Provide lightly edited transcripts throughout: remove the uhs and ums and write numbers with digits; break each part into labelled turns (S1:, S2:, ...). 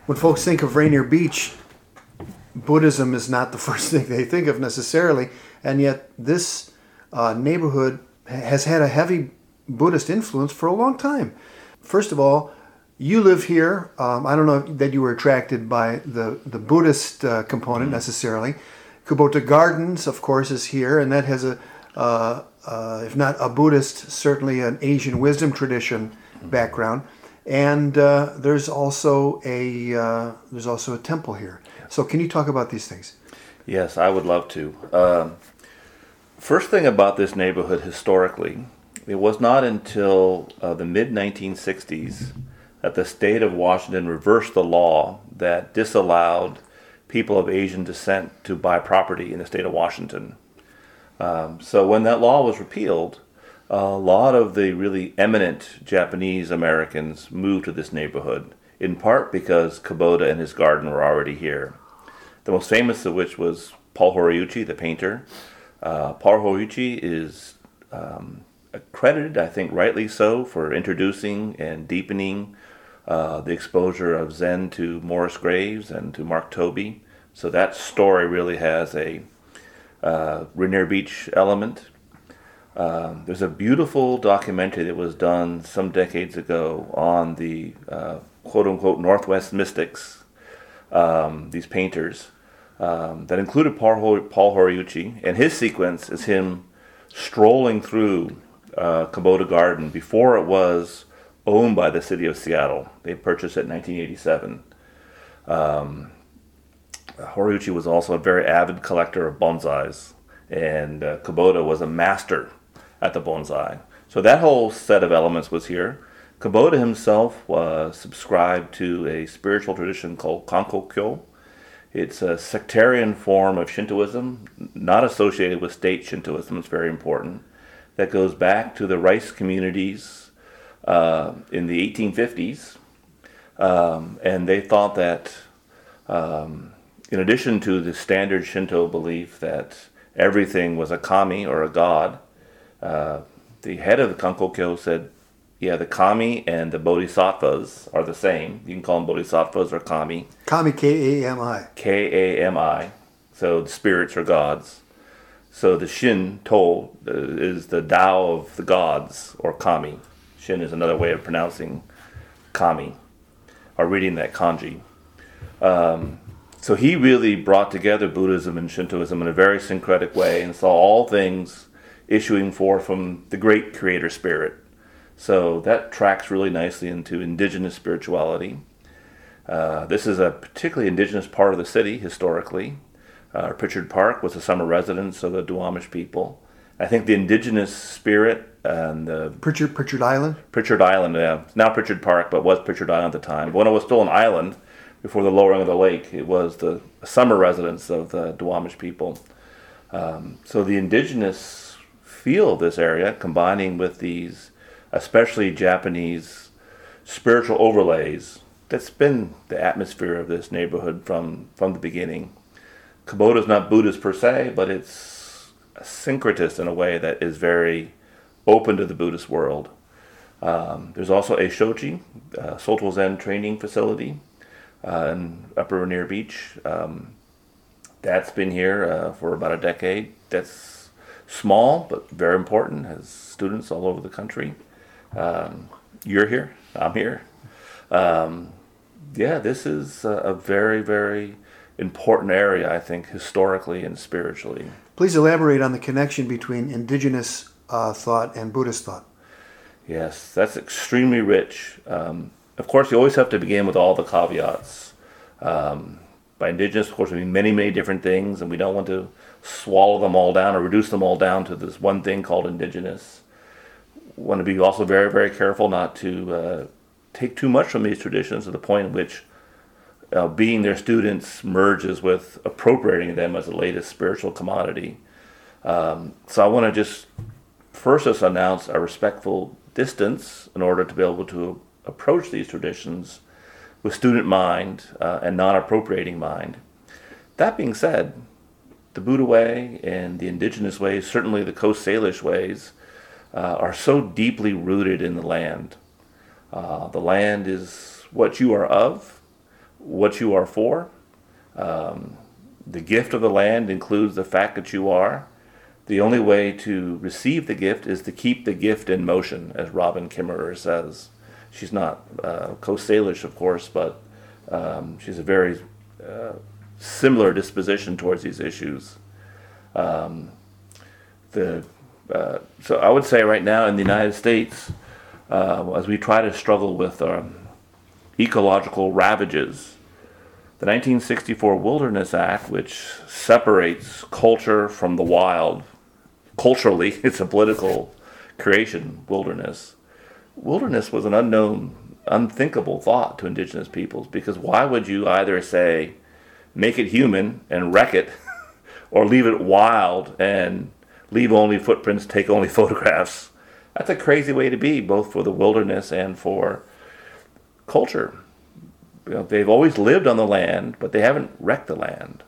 S1: When folks think of Rainier Beach, Buddhism is not the first thing they think of necessarily, and yet this neighborhood has had a heavy Buddhist influence for a long time. First of all, you live here. I don't know that you were attracted by the Buddhist component necessarily. Kubota Gardens, of course, is here, and that has if not a Buddhist, certainly an Asian wisdom tradition background. And there's also a temple here. So can you talk about these things?
S2: Yes, I would love to. First thing about this neighborhood historically, it was not until the mid-1960s that the state of Washington reversed the law that disallowed people of Asian descent to buy property in the state of Washington. So when that law was repealed, a lot of the really eminent Japanese Americans moved to this neighborhood, in part because Kubota and his garden were already here. The most famous of which was Paul Horiuchi, the painter. Paul Horiuchi is accredited, I think rightly so, for introducing and deepening the exposure of Zen to Morris Graves and to Mark Tobey. So that story really has a Rainier Beach element. There's a beautiful documentary that was done some decades ago on the quote-unquote Northwest Mystics, these painters, that included Paul Horiuchi, and his sequence is him strolling through Kubota Garden before it was owned by the city of Seattle. They purchased it in 1987. Horiuchi was also a very avid collector of bonsais, and Kubota was a master at the bonsai. So that whole set of elements was here. Kubota himself was subscribed to a spiritual tradition called Kankokyo. It's a sectarian form of Shintoism, not associated with state Shintoism. It's very important. That goes back to the rice communities in the 1850s. And they thought that in addition to the standard Shinto belief that everything was a kami or a god, the head of the Kankokyo said, yeah, the kami and the bodhisattvas are the same. You can call them bodhisattvas or kami.
S1: Kami, K-A-M-I.
S2: K-A-M-I. So the spirits are gods. So the Shin-to is the Tao of the gods, or kami. Shin is another way of pronouncing kami, or reading that kanji. So he really brought together Buddhism and Shintoism in a very syncretic way and saw all things issuing forth from the great creator spirit. So that tracks really nicely into indigenous spirituality. This is a particularly indigenous part of the city historically. Pritchard Park was a summer residence of the Duwamish people. I think the indigenous spirit and the...
S1: Pritchard Island?
S2: Pritchard Island, yeah. It's now Pritchard Park, but was Pritchard Island at the time. But when it was still an island, before the lowering of the lake, it was the summer residence of the Duwamish people. So the indigenous feel of this area, combining with these especially Japanese spiritual overlays, that's been the atmosphere of this neighborhood from the beginning. Kubota is not Buddhist per se, but it's a syncretist in a way that is very open to the Buddhist world. There's also a shoji, Soto Zen training facility in Upper Rainier Beach. That's been here for about a decade. That's small, but very important, has students all over the country. You're here, I'm here. This is a very, very important area, I think, historically and spiritually.
S1: Please elaborate on the connection between indigenous thought and Buddhist thought.
S2: Yes, that's extremely rich. Of course, you always have to begin with all the caveats. By indigenous, of course, we mean many, many different things, and we don't want to swallow them all down or reduce them all down to this one thing called indigenous. We want to be also very, very careful not to take too much from these traditions to the point in which being their students merges with appropriating them as the latest spiritual commodity. So I want to just first announce a respectful distance in order to be able to approach these traditions with student mind and non-appropriating mind. That being said, the Buddha way and the indigenous ways, certainly the Coast Salish ways, are so deeply rooted in the land. The land is what you are of, what you are for. The gift of the land includes the fact that you are. The only way to receive the gift is to keep the gift in motion, as Robin Kimmerer says. She's not Coast Salish, of course, but she's a very similar disposition towards these issues. So I would say right now in the United States, as we try to struggle with ecological ravages, the 1964 Wilderness Act, which separates culture from the wild, culturally, it's a political creation, wilderness. Wilderness was an unknown, unthinkable thought to indigenous peoples, because why would you either say, make it human and wreck it, or leave it wild and leave only footprints, take only photographs? That's a crazy way to be, both for the wilderness and for culture. They've always lived on the land, but they haven't wrecked the land.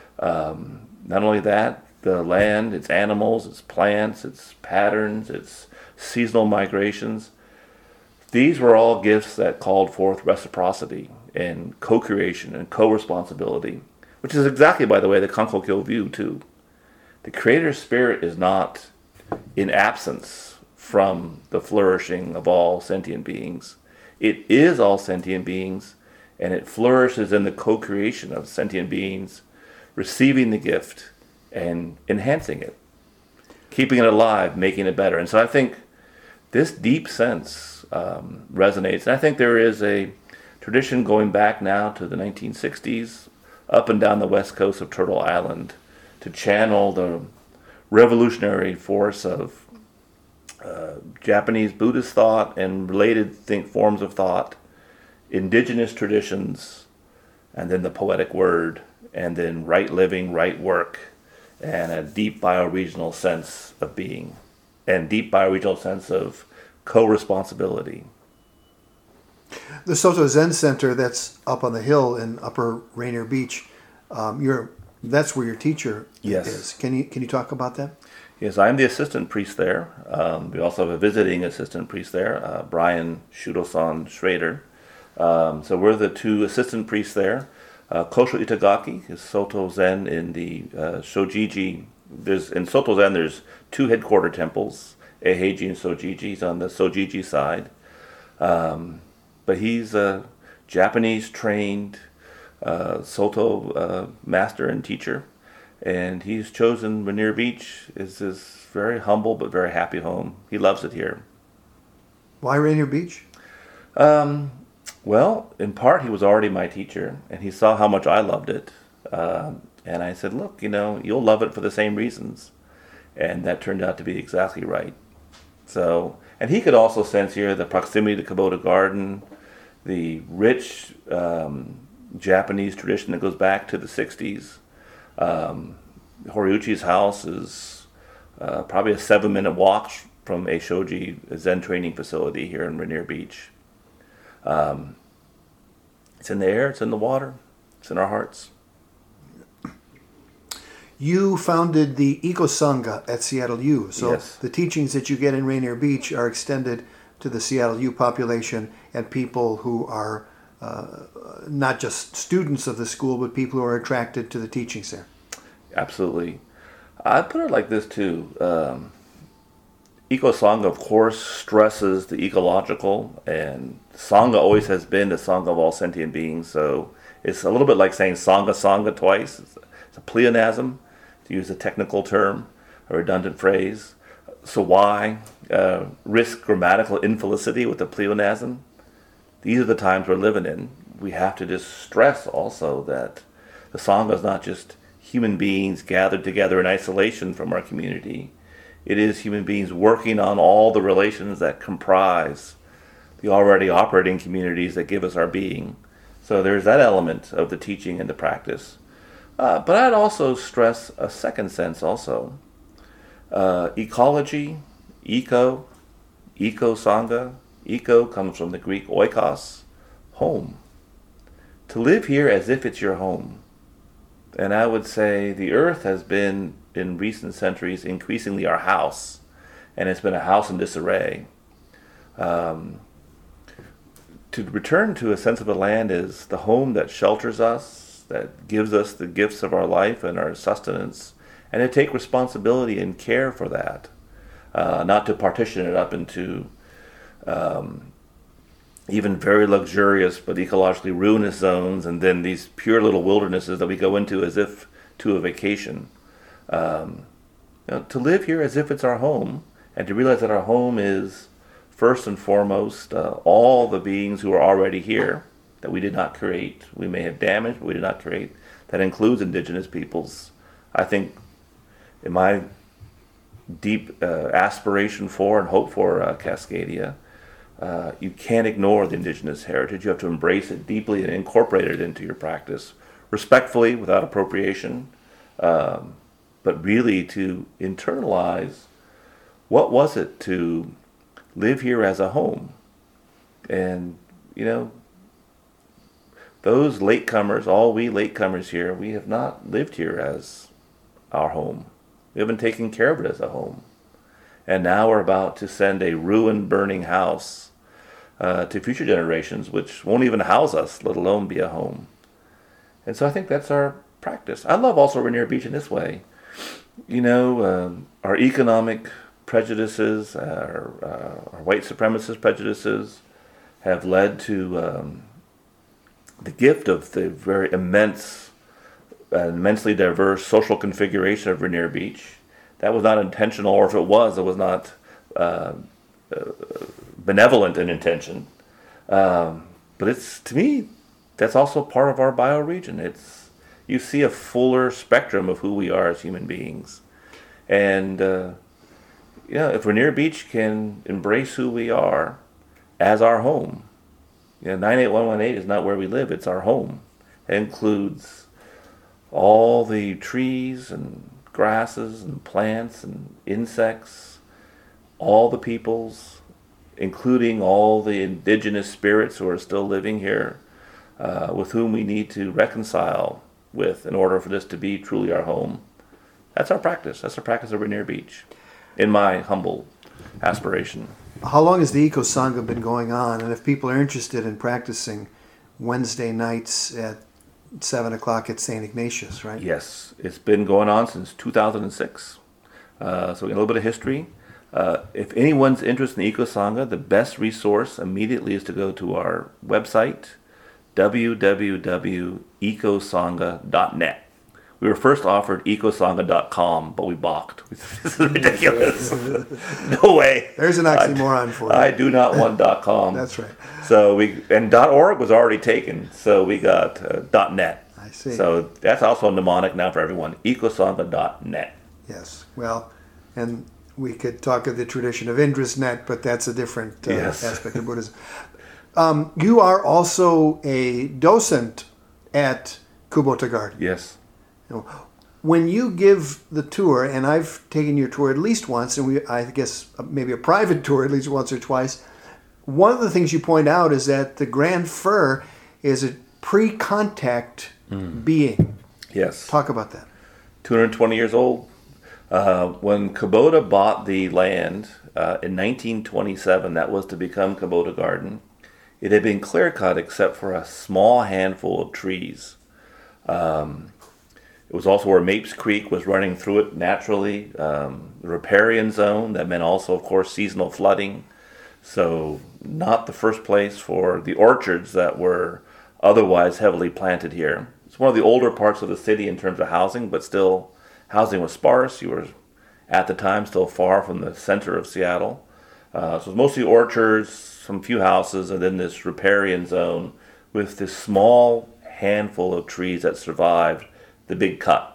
S2: Not only that, the land, its animals, its plants, its patterns, its seasonal migrations, these were all gifts that called forth reciprocity and co-creation and co-responsibility, which is exactly, by the way, the Kankokyo view, too. The creator spirit is not in absence from the flourishing of all sentient beings. It is all sentient beings, and it flourishes in the co-creation of sentient beings, receiving the gift and enhancing it, keeping it alive, making it better. And so I think this deep sense resonates. And I think there is a tradition going back now to the 1960s, up and down the west coast of Turtle Island, to channel the revolutionary force of Japanese Buddhist thought and related forms of thought, indigenous traditions, and then the poetic word, and then right living, right work, and a deep bioregional sense of being, and deep bioregional sense of co-responsibility.
S1: The Soto Zen Center that's up on the hill in Upper Rainier Beach, that's where your teacher is. Can you talk about that?
S2: Yes, I'm the assistant priest there. We also have a visiting assistant priest there, Brian Shudo-san Schrader. So we're the two assistant priests there. Kosho Itagaki is Soto Zen in the Shojiji. In Soto Zen, there's two headquarter temples, Eiheiji and Sojiji. He's on the Sojiji side. But he's a Japanese-trained Soto master and teacher. And he's chosen Rainier Beach as his very humble but very happy home. He loves it here.
S1: Why Rainier Beach?
S2: Well, in part, he was already my teacher, and he saw how much I loved it. And I said, look, you'll love it for the same reasons. And that turned out to be exactly right. So, and he could also sense here the proximity to Kubota Garden, the rich Japanese tradition that goes back to the 60s. Horiuchi's house is probably a 7-minute walk from a Shoji Zen training facility here in Rainier Beach. It's in the air, it's in the water, it's in our hearts.
S1: You founded the Eco Sangha at Seattle U, so
S2: yes.
S1: The teachings that you get in Rainier Beach are extended to the Seattle U population and people who are not just students of the school, but people who are attracted to the teachings there.
S2: Absolutely. I put it like this too. Eco Sangha, of course, stresses the ecological, and Sangha always has been the Sangha of all sentient beings. So it's a little bit like saying Sangha twice. It's a pleonasm, to use a technical term, a redundant phrase. So why risk grammatical infelicity with a pleonasm? These are the times we're living in. We have to just stress also that the Sangha is not just human beings gathered together in isolation from our community. It is human beings working on all the relations that comprise the already operating communities that give us our being. So there's that element of the teaching and the practice. But I'd also stress a second sense also. Ecology, eco sangha. Eco comes from the Greek oikos, home. To live here as if it's your home. And I would say the earth has been, in recent centuries, increasingly our house. And it's been a house in disarray. to return to a sense of the land is the home that shelters us, that gives us the gifts of our life and our sustenance, and to take responsibility and care for that, not to partition it up into even very luxurious but ecologically ruinous zones, and then these pure little wildernesses that we go into as if to a vacation. To live here as if it's our home, and to realize that our home is first and foremost all the beings who are already here that we did not create. We may have damaged, but we did not create. That includes indigenous peoples. I think in my deep aspiration for and hope for Cascadia, you can't ignore the indigenous heritage. You have to embrace it deeply and incorporate it into your practice, respectfully, without appropriation, but really to internalize what was it to live here as a home. And, those latecomers, all we latecomers here, we have not lived here as our home. We haven't taken care of it as a home. And now we're about to send a ruined, burning house to future generations, which won't even house us, let alone be a home. And so I think that's our practice. I love also Rainier Beach in this way. Our economic prejudices, our white supremacist prejudices have led to the gift of the very immense and immensely diverse social configuration of Rainier Beach. That was not intentional, or if it was not benevolent in intention. But it's, to me, that's also part of our bioregion. You see a fuller spectrum of who we are as human beings. And if Rainier Beach can embrace who we are as our home, 98118 is not where we live, it's our home. It includes all the trees and grasses and plants and insects, all the peoples, including all the indigenous spirits who are still living here, with whom we need to reconcile with in order for this to be truly our home. That's our practice. That's the practice of Rainier Beach, in my humble aspiration.
S1: How long has the Eco Sangha been going on? And if people are interested in practicing Wednesday nights at 7 o'clock at St. Ignatius, right?
S2: Yes, it's been going on since 2006. So we got a little bit of history. If anyone's interested in the Eco Sangha, the best resource immediately is to go to our website, www.ecosangha.net. We were first offered ecosangha.com, but we balked. This is ridiculous. No way.
S1: There's an oxymoron for you.
S2: I do not want .com.
S1: That's right.
S2: So and .org was already taken, so we got .net.
S1: I see.
S2: So that's also a mnemonic now for everyone, ecosangha.net.
S1: Yes. Well, and we could talk of the tradition of Indrasnet, but that's a different aspect of Buddhism. You are also a docent at Kubota Garden.
S2: Yes.
S1: When you give the tour, and I've taken your tour at least once, and I guess maybe a private tour at least once or twice, one of the things you point out is that the Grand Fir is a pre-contact being.
S2: Yes.
S1: Talk about that.
S2: 220 years old. When Kubota bought the land in 1927, that was to become Kubota Garden, it had been clear-cut except for a small handful of trees. It was also where Mapes Creek was running through it naturally. The riparian zone, that meant also, of course, seasonal flooding. So not the first place for the orchards that were otherwise heavily planted here. It's one of the older parts of the city in terms of housing, but still housing was sparse. You were, at the time, still far from the center of Seattle. So it was mostly orchards, some few houses, and then this riparian zone with this small handful of trees that survived the big cut.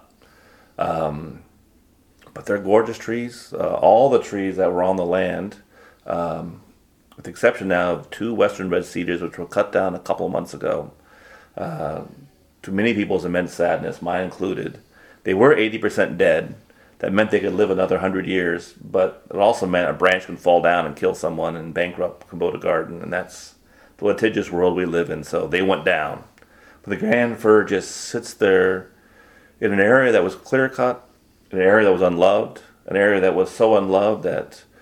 S2: But they're gorgeous trees. All the trees that were on the land, with the exception now of 2 western red cedars, which were cut down a couple of months ago, to many people's immense sadness, mine included. They were 80% dead. That meant they could live another 100 years, but it also meant a branch can fall down and kill someone and bankrupt Kubota Garden, and that's the litigious world we live in, so they went down. But the Grand Fir just sits there in an area that was clear-cut, an area that was unloved, an area that was so unloved that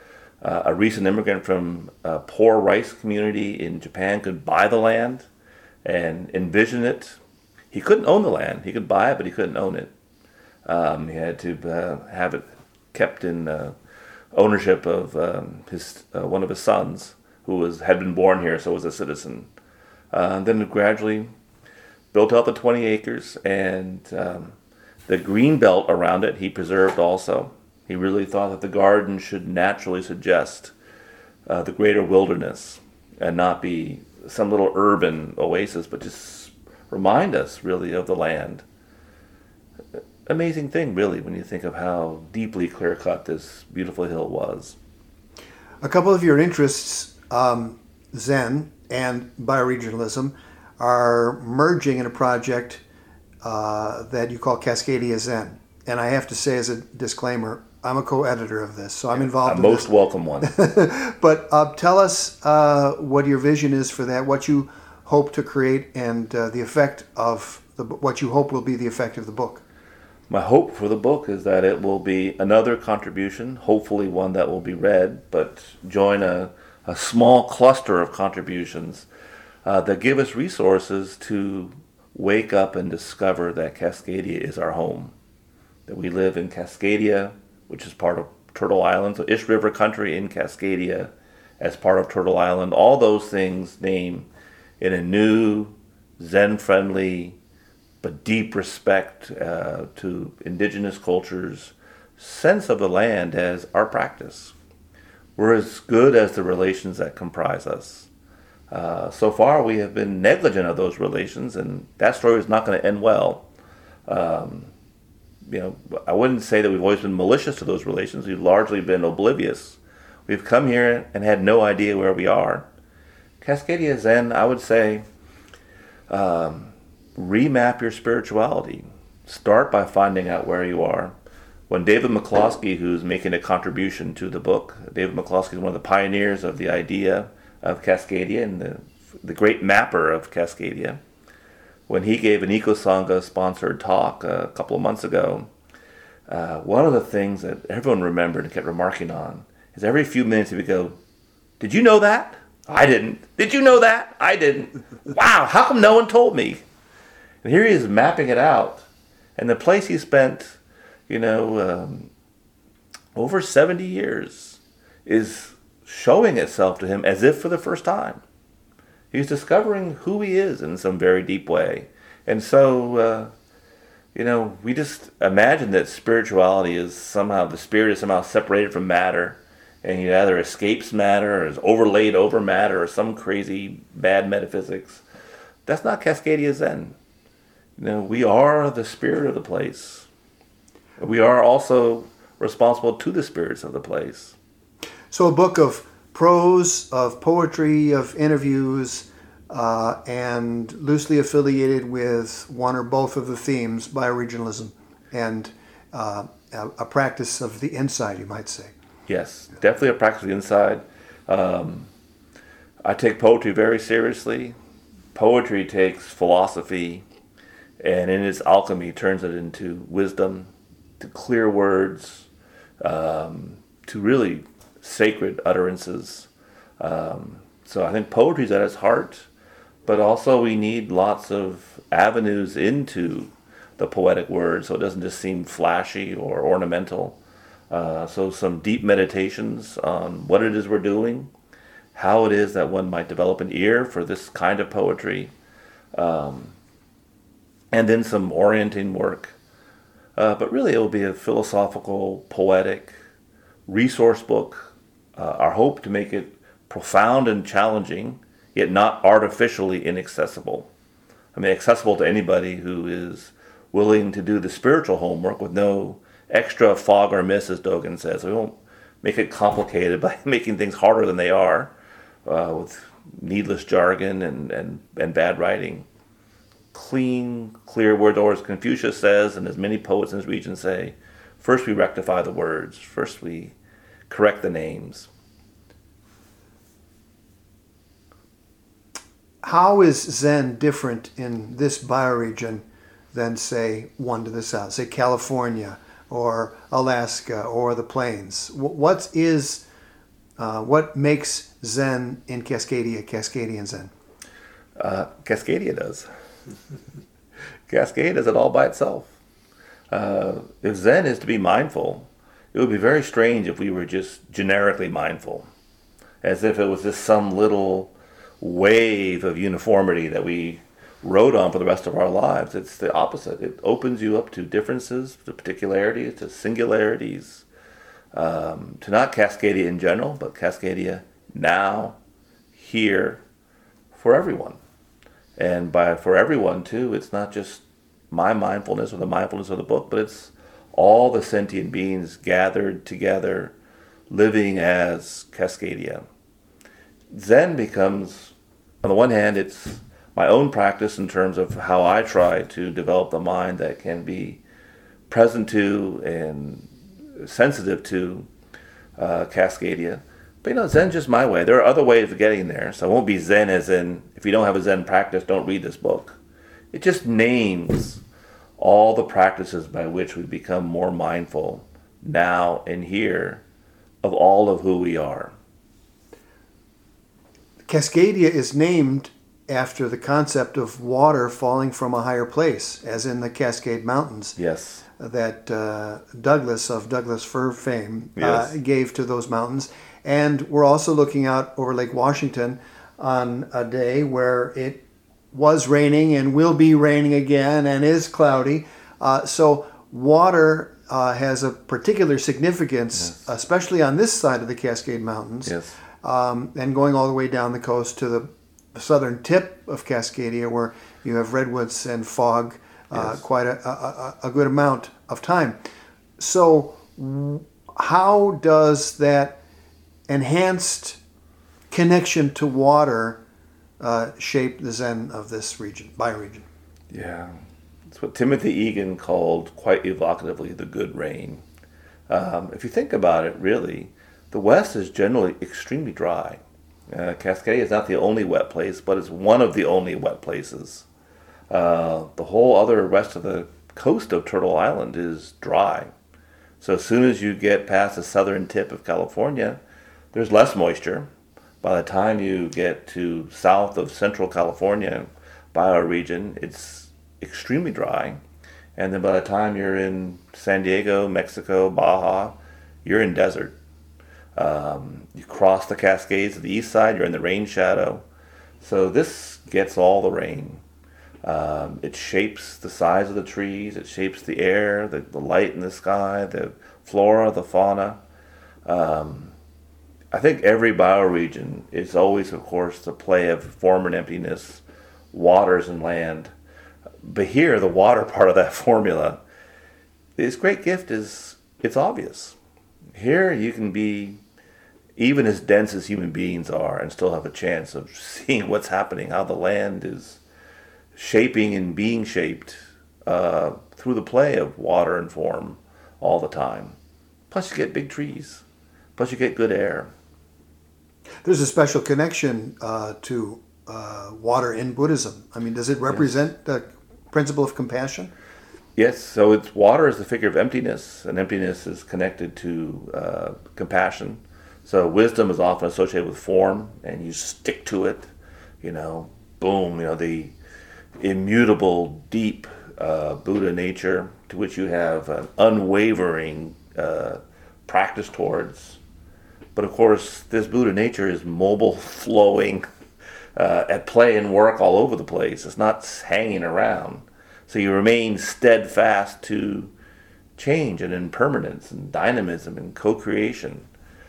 S2: A recent immigrant from a poor rice community in Japan could buy the land and envision it. He couldn't own the land. He could buy it, but he couldn't own it. He had to have it kept in ownership of his one of his sons, who had been born here, so was a citizen. Then gradually built out the 20 acres, and the green belt around it he preserved also. He really thought that the garden should naturally suggest the greater wilderness and not be some little urban oasis, but just remind us really of the land. Amazing thing, really, when you think of how deeply clear-cut this beautiful hill was.
S1: A couple of your interests, Zen and bioregionalism, are merging in a project that you call Cascadia Zen. And I have to say, as a disclaimer, I'm a co-editor of this, so I'm involved in this.
S2: A most welcome one.
S1: But tell us what your vision is for that, what you hope to create, and the effect of what you hope will be the effect of the book.
S2: My hope for the book is that it will be another contribution, hopefully one that will be read, but join a small cluster of contributions that give us resources to wake up and discover that Cascadia is our home, that we live in Cascadia, which is part of Turtle Island, so Ish River country in Cascadia as part of Turtle Island. All those things name in a new, Zen-friendly, but deep respect to indigenous cultures' sense of the land as our practice. We're as good as the relations that comprise us. So far, we have been negligent of those relations, and that story is not going to end well. I wouldn't say that we've always been malicious to those relations. We've largely been oblivious. We've come here and had no idea where we are. Cascadia Zen, I would say, remap your spirituality. Start by finding out where you are. When David McCloskey, who's making a contribution to the book, David McCloskey is one of the pioneers of the idea of Cascadia and the great mapper of Cascadia. When he gave an EcoSangha-sponsored talk a couple of months ago, one of the things that everyone remembered and kept remarking on is every few minutes he would go, "Did you know that? I didn't. Did you know that? I didn't. Wow, how come no one told me?" And here he is mapping it out. And the place he spent, over 70 years is showing itself to him as if for the first time. He's discovering who he is in some very deep way. And so, we just imagine that spirituality is somehow, the spirit is somehow separated from matter, and he either escapes matter or is overlaid over matter or some crazy bad metaphysics. That's not Cascadia Zen. We are the spirit of the place. We are also responsible to the spirits of the place.
S1: So a book of prose, of poetry, of interviews, and loosely affiliated with one or both of the themes, bioregionalism and a practice of the inside, you might say.
S2: Yes, definitely a practice of the inside. I take poetry very seriously. Poetry takes philosophy and in its alchemy turns it into wisdom, to clear words, to really sacred utterances. So I think poetry is at its heart, but also we need lots of avenues into the poetic word so it doesn't just seem flashy or ornamental. So some deep meditations on what it is we're doing, how it is that one might develop an ear for this kind of poetry, and then some orienting work. But really it will be a philosophical, poetic resource book. Our hope to make it profound and challenging, yet not artificially inaccessible. Accessible to anybody who is willing to do the spiritual homework with no extra fog or miss, as Dogen says. We won't make it complicated by making things harder than they are, with needless jargon and bad writing. Clean, clear words, or as Confucius says, and as many poets in this region say, first we rectify the words, first we correct the names.
S1: How is Zen different in this bioregion than, say, one to the south, say California or Alaska or the plains? What is What makes Zen in Cascadia Cascadian Zen?
S2: Cascadia does. Cascade does it all by itself. If Zen is to be mindful, it would be very strange if we were just generically mindful, as if it was just some little wave of uniformity that we rode on for the rest of our lives. It's the opposite. It opens you up to differences, to particularities, to singularities, to not Cascadia in general, but Cascadia now, here, for everyone. And by for everyone, too, it's not just my mindfulness or the mindfulness of the book, but it's all the sentient beings gathered together, living as Cascadia. Zen becomes, on the one hand, it's my own practice in terms of how I try to develop the mind that can be present to and sensitive to Cascadia. But Zen's just my way. There are other ways of getting there. So it won't be Zen as in, if you don't have a Zen practice, don't read this book. It just names all the practices by which we become more mindful now and here of all of who we are.
S1: Cascadia is named after the concept of water falling from a higher place, as in the Cascade Mountains.
S2: Yes.
S1: That Douglas of Douglas Fir fame
S2: Yes.
S1: gave to those mountains. And we're also looking out over Lake Washington on a day where it was raining and will be raining again and is cloudy. So water has a particular significance,
S2: Yes.
S1: especially on this side of the Cascade Mountains.
S2: Yes.
S1: And going all the way down the coast to the southern tip of Cascadia, where you have redwoods and fog
S2: Yes.
S1: quite a good amount of time. So how does that enhanced connection to water shape the Zen of this region, bioregion?
S2: Yeah. It's what Timothy Egan called, quite evocatively, the good rain. If you think about it, really, the West is generally extremely dry. Cascadia is not the only wet place, but it's one of the only wet places. The whole other rest of the coast of Turtle Island is dry. So as soon as you get past the southern tip of California, there's less moisture. By the time you get to south of Central California bioregion, it's extremely dry. And then by the time you're in San Diego, Mexico, Baja, you're in desert. You cross the Cascades to the east side, you're in the rain shadow. So this gets all the rain. It shapes the size of the trees, it shapes the air, the light in the sky, the flora, the fauna. I think every bioregion is always, of course, the play of form and emptiness, waters and land. But here, the water part of that formula, its great gift is it's obvious. Here you can be even as dense as human beings are and still have a chance of seeing what's happening, how the land is shaping and being shaped through the play of water and form all the time. Plus you get big trees. Plus you get good air.
S1: There's a special connection to water in Buddhism. I mean, does it represent the principle of compassion?
S2: Yes, so it's water is the figure of emptiness, and emptiness is connected to compassion. So wisdom is often associated with form, and you stick to it, boom, the immutable, deep Buddha nature to which you have an unwavering practice towards. But of course, this Buddha nature is mobile, flowing, at play and work all over the place. It's not hanging around. So you remain steadfast to change and impermanence and dynamism and co-creation.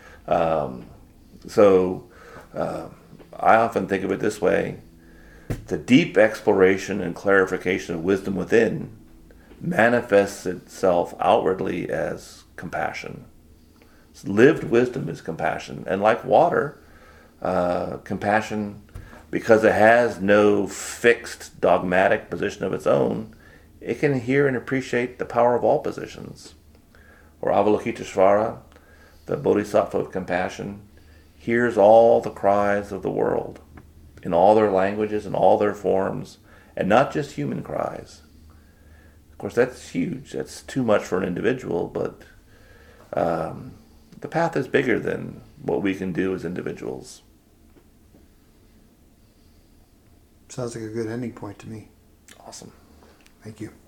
S2: So I often think of it this way. The deep exploration and clarification of wisdom within manifests itself outwardly as compassion. Lived wisdom is compassion. And like water, compassion, because it has no fixed dogmatic position of its own, it can hear and appreciate the power of all positions. Or Avalokiteshvara, the Bodhisattva of compassion, hears all the cries of the world in all their languages and all their forms, and not just human cries. Of course, that's huge. That's too much for an individual, but the path is bigger than what we can do as individuals.
S1: Sounds like a good ending point to me.
S2: Awesome.
S1: Thank you.